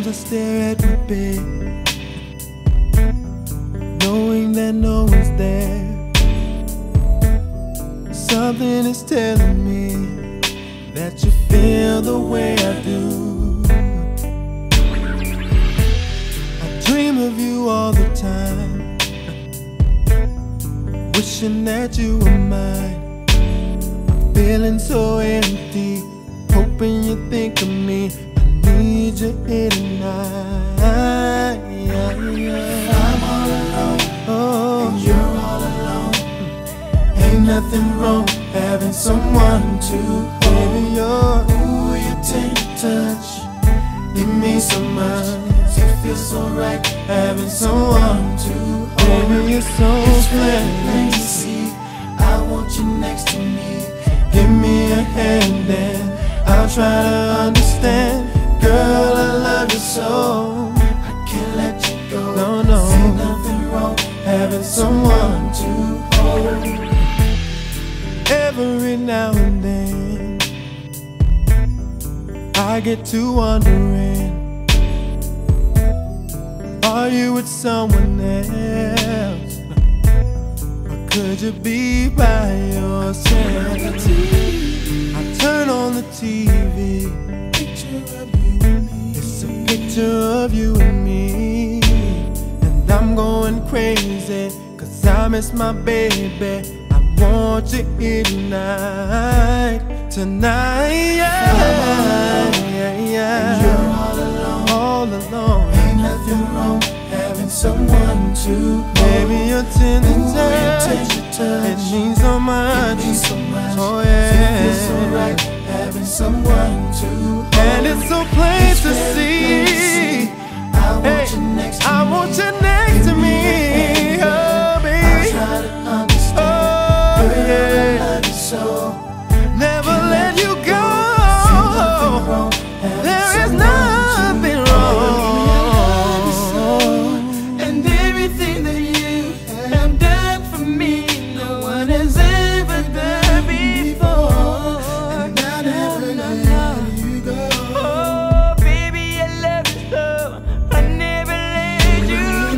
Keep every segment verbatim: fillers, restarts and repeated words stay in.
I stare at my bed, knowing that no one's there. Something is telling me that you feel the way I do. I dream of you all the time, wishing that you were mine. I'm feeling so empty, hoping you think of me. I need you here tonight. I'm all alone, oh, and you're all alone. Ain't nothing wrong having someone to hold. Baby, you're ooh, you take a touch, it means so much. It feels so right having someone to hold. Baby, you're so plain to see. I want you next to me. Give me a hand and I'll try to understand. Girl, I love you so, I can't let you go. No, no, ain't nothing wrong having someone to hold. Every now and then I get to wondering, are you with someone else, or could you be by yourself? I turn on the T V, it's a picture of you and me, and I'm going crazy, cause I miss my baby. I want you here tonight, tonight, yeah, yeah, yeah. And you're all alone, all alone. Ain't nothing wrong having someone to hold. Baby, your tender touch, it means so much, it means so much. Oh yeah, it feels so right having someone to hold. And it's so plain to see. I want hey, you next to I me. want you next to me. Oh baby, I try to understand. Oh yeah, I love you so. Never let you go. There is nothing wrong. And everything that you have done for me, no one has ever done before. And I never let you go. Oh, baby, I love you so. I never let you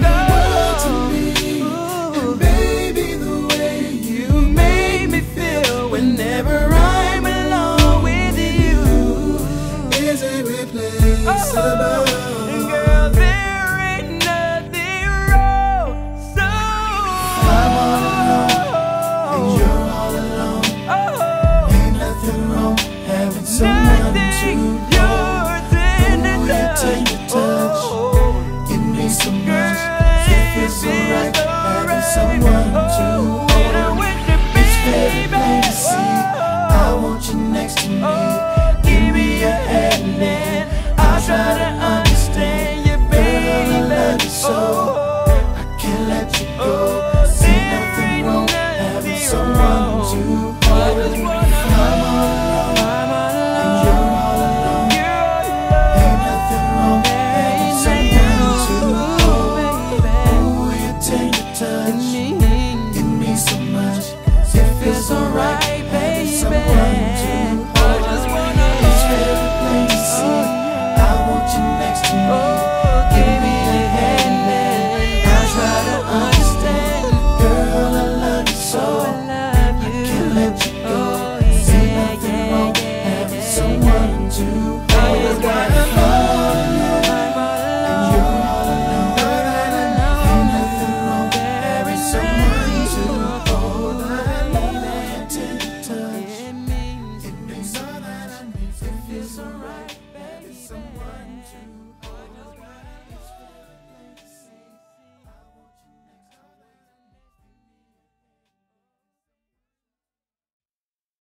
go. And baby, the way you made me feel whenever I'm alone with you is irreplaceable. And girl, there ain't nothing wrong. So I'm all alone, and you're all alone. Oh, ain't nothing wrong having someone to hold. Ooh, you take the touch, it means so much. It feels so right having someone to hold. It's very plain to see. I want you next to me. Give me a hand and I'll try to understand you, baby. Girl, I love you so, I can't let you go. Ain't nothing wrong having someone to hold. I'm all alone, and you're all alone. Ain't nothing wrong having someone to hold. Ooh, you take the touch.